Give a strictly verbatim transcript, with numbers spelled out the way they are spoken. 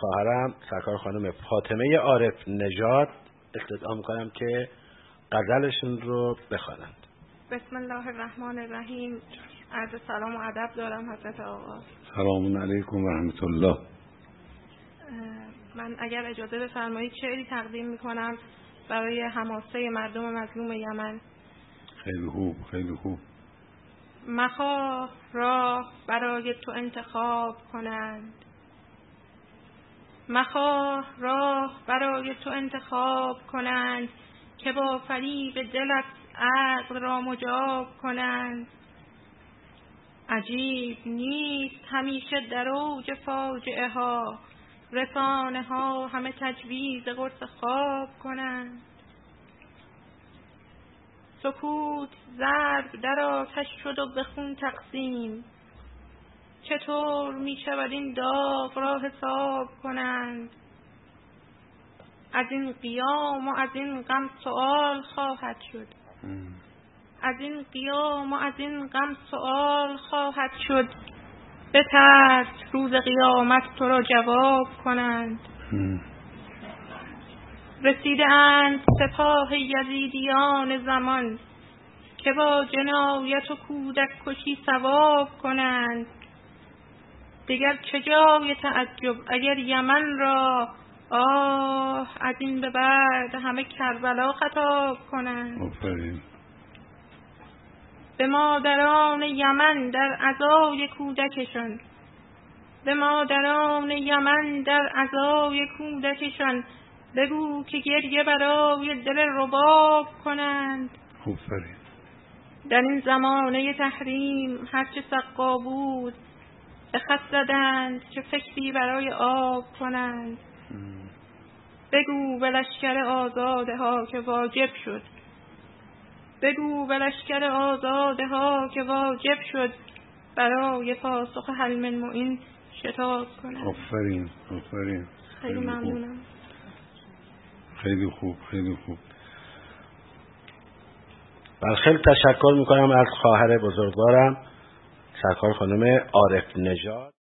خواهرم سرکار خانم فاطمه عارف نژاد استدعا میکنم که غزلشون رو بخوانند. بسم الله الرحمن الرحیم. عرض سلام و ادب دارم حضرت آقا. سلام علیکم و رحمت الله. من اگر اجازه بفرمایید شعری تقدیم میکنم برای حماسه مردم مظلوم یمن. خیلی خوب، خیلی خوب. مخواه راه برای تو انتخاب کنند، مخواه راه برای تو انتخاب کنند، که با فریب دلت عقل را مجاب کنند. عجیب نیست همیشه در اوج فاجعه ها، رسانه ها همه تجویز قرص خواب کنند. سکوت ضرب در آتش شد و به خون تقسیم، چطور می شود این داغ را حساب کنند. از این قیام و از این غم سؤال خواهد شد، از این قیام و از این غم سؤال خواهد شد، بترس روز قیامت تو را جواب کنند. رسیده اند سپاه یزیدیان زمان، که با جنایت و کودک کشی ثواب کنند. دیگر چه جای تعجب اگر یمن را آه از این به بعد همه کربلا خطاب کنند. آفرین. به مادران یمن در عزای کودکشان، به مادران یمن در عزای کودکشان، بگو که گریه برای دل رباب کنند. آفرین. در این زمانه تحریم هرچه سقا بود، به خط زدند که فکری برای آب کنند. بگو به لشکر آزاده ها که واجب شد، بگو به لشکر آزاده ها که واجب شد، برای پاسخ حل من معین شتاب کنند. آفرین، آفرین. خیلی ممنونم. خیلی خوب، خیلی خوب. بله، خیلی تشکر میکنم از خواهر بزرگوارم سرکار خانم عارف نژاد.